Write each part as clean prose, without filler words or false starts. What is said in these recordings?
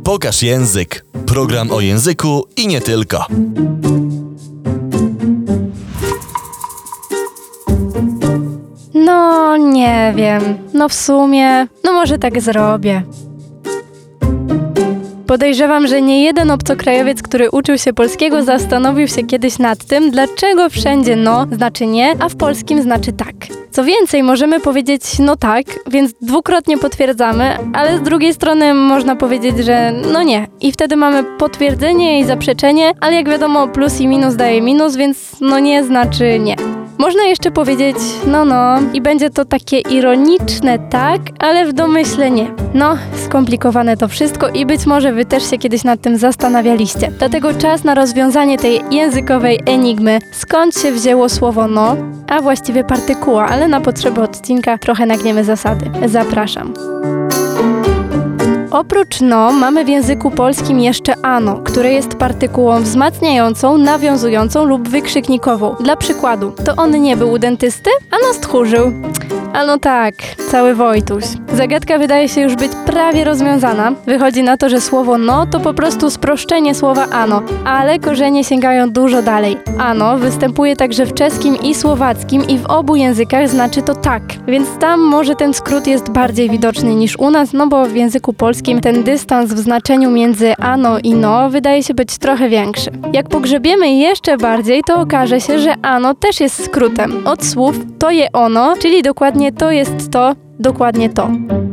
Pokaż język. Program o języku i nie tylko. No, nie wiem. No w sumie, może tak zrobię. Podejrzewam, że nie jeden obcokrajowiec, który uczył się polskiego, zastanowił się kiedyś nad tym, dlaczego wszędzie no znaczy nie, a w polskim znaczy tak. Co więcej, możemy powiedzieć no tak, więc dwukrotnie potwierdzamy, ale z drugiej strony można powiedzieć, że no nie. I wtedy mamy potwierdzenie i zaprzeczenie, ale jak wiadomo plus i minus daje minus, więc no nie znaczy nie. Można jeszcze powiedzieć no i będzie to takie ironiczne tak, ale w domyśle nie. No, skomplikowane to wszystko i być może wy też się kiedyś nad tym zastanawialiście. Dlatego czas na rozwiązanie tej językowej enigmy. Skąd się wzięło słowo no, a właściwie partykuła, ale na potrzeby odcinka trochę nagniemy zasady. Zapraszam. Oprócz no mamy w języku polskim jeszcze ano, które jest partykułą wzmacniającą, nawiązującą lub wykrzyknikową. Dla przykładu, to on nie był u dentysty, ano stchórzył. A no tak, cały Wojtuś. Zagadka wydaje się już być prawie rozwiązana. Wychodzi na to, że słowo no to po prostu sproszczenie słowa ano, ale korzenie sięgają dużo dalej. Ano występuje także w czeskim i słowackim i w obu językach znaczy to tak, więc tam może ten skrót jest bardziej widoczny niż u nas, no bo w języku polskim ten dystans w znaczeniu między ano i no wydaje się być trochę większy. Jak pogrzebiemy jeszcze bardziej, to okaże się, że ano też jest skrótem od słów to je ono, czyli dokładnie to jest to, dokładnie to.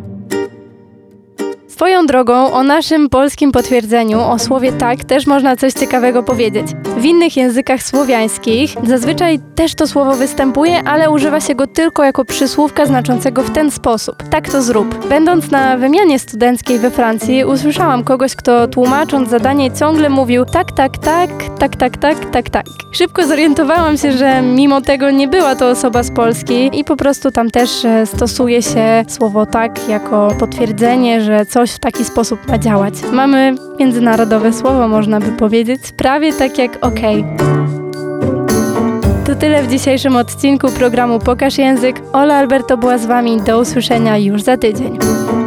Swoją drogą, o naszym polskim potwierdzeniu, o słowie tak, też można coś ciekawego powiedzieć. W innych językach słowiańskich zazwyczaj też to słowo występuje, ale używa się go tylko jako przysłówka znaczącego w ten sposób. Tak to zrób. Będąc na wymianie studenckiej we Francji, usłyszałam kogoś, kto tłumacząc zadanie ciągle mówił tak. Szybko zorientowałam się, że mimo tego nie była to osoba z Polski i po prostu tam też stosuje się słowo tak jako potwierdzenie, że coś w taki sposób ma działać. Mamy międzynarodowe słowo, można by powiedzieć, prawie tak jak okej. To tyle w dzisiejszym odcinku programu Pokaż Język. Ola Alberto była z wami. Do usłyszenia już za tydzień.